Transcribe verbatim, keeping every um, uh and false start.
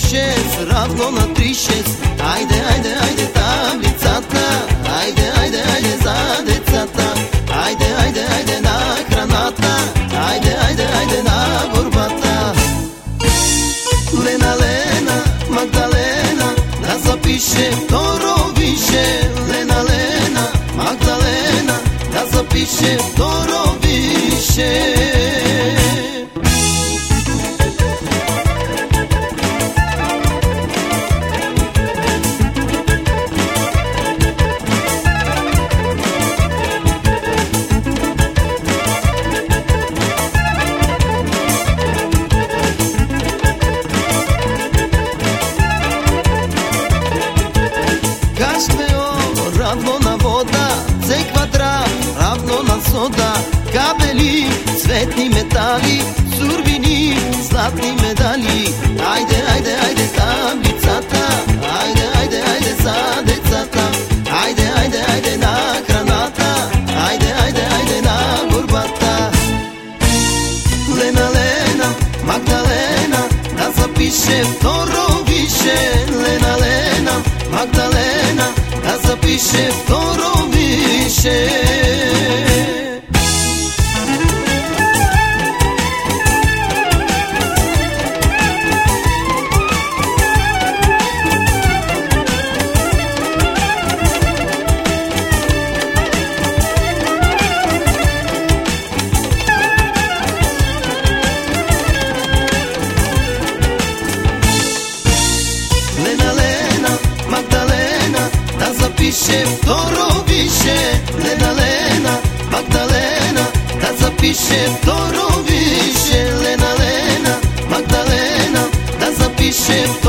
шест равно на три шест. Айде, айде, айде таблицата, айде, айде, айде за децата, айде, айде, айде на храната, айде, айде, айде на борбата. Лена, Лена, Магдалена, да запише второ више. Лена, Лена, Магдалена, да запише второ више. Равно на вода, С квадрат равно на сода, кабели, цветни метали, сурвини, златни медали. Айде, айде, айде таблицата, айде, айде, айде за децата, айде, айде, айде на храната, айде, айде, айде на борбата. Лена, Лена, Магдалена, да запише второ више. Лена, Лена, Магдалена, да запише второ више. Лена, Лена, Магдалена, да запише второ више. Лена, Лена, Магдалена, да запише второ више. Лена, Лена, Магдалена, да запише